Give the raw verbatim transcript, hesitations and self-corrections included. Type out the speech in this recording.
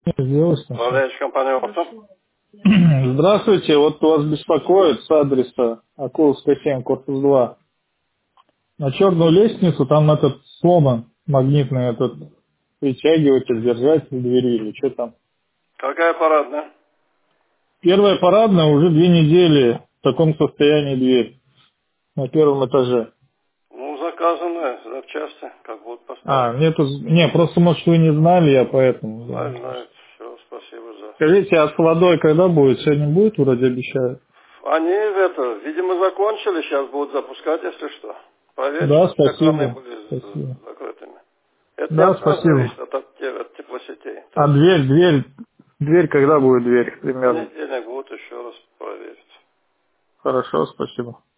Сделай-то. Управляющая компания «Опта». Здравствуйте, вот вас беспокоит с адреса Акуловская семь, корпус два. На черную лестницу там этот сломан, магнитный этот притягиватель, держатель двери или что там. Какая парадная? Первая парадная уже две недели в таком состоянии дверь на первом этаже. Ну, заказанная, запчасти, как будут А, поставить. нету, не, просто может вы не знали, я поэтому. Знаю, Звоню. знаю. Все, спасибо за... Скажите, а с водой когда будет? Сегодня будет, вроде обещают. Они, это, видимо, закончили, сейчас будут запускать, если что. Проверьте, Да, чтобы все краны спасибо. были Спасибо. з- закрытыми. Это не Да, от нас спасибо. зависит, а от, те- от теплосетей. То А есть дверь, дверь, дверь, когда будет дверь в примерно? понедельник будут еще раз проверить. Хорошо, спасибо.